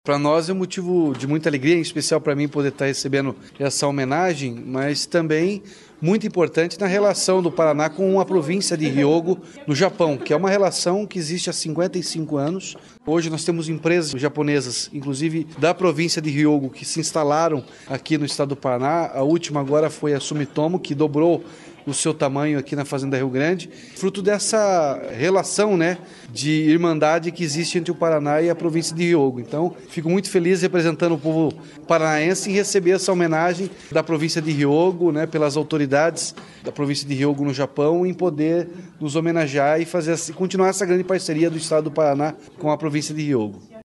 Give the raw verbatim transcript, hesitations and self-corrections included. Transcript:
Para nós é um motivo de muita alegria, em especial para mim poder estar recebendo essa homenagem, mas também muito importante na relação do Paraná com a província de Hyōgo, no Japão, que é uma relação que existe há cinquenta e cinco anos. Hoje nós temos empresas japonesas, inclusive da província de Hyōgo, que se instalaram aqui no estado do Paraná. A última agora foi a Sumitomo, que dobrou o seu tamanho aqui na Fazenda Rio Grande, fruto dessa relação, né, de irmandade que existe entre o Paraná e a província de Hyōgo. Então, fico muito feliz representando o povo paranaense em receber essa homenagem da província de Hyōgo, né, pelas autoridades da província de Hyōgo no Japão, em poder nos homenagear e fazer, continuar essa grande parceria do estado do Paraná com a província de Hyōgo.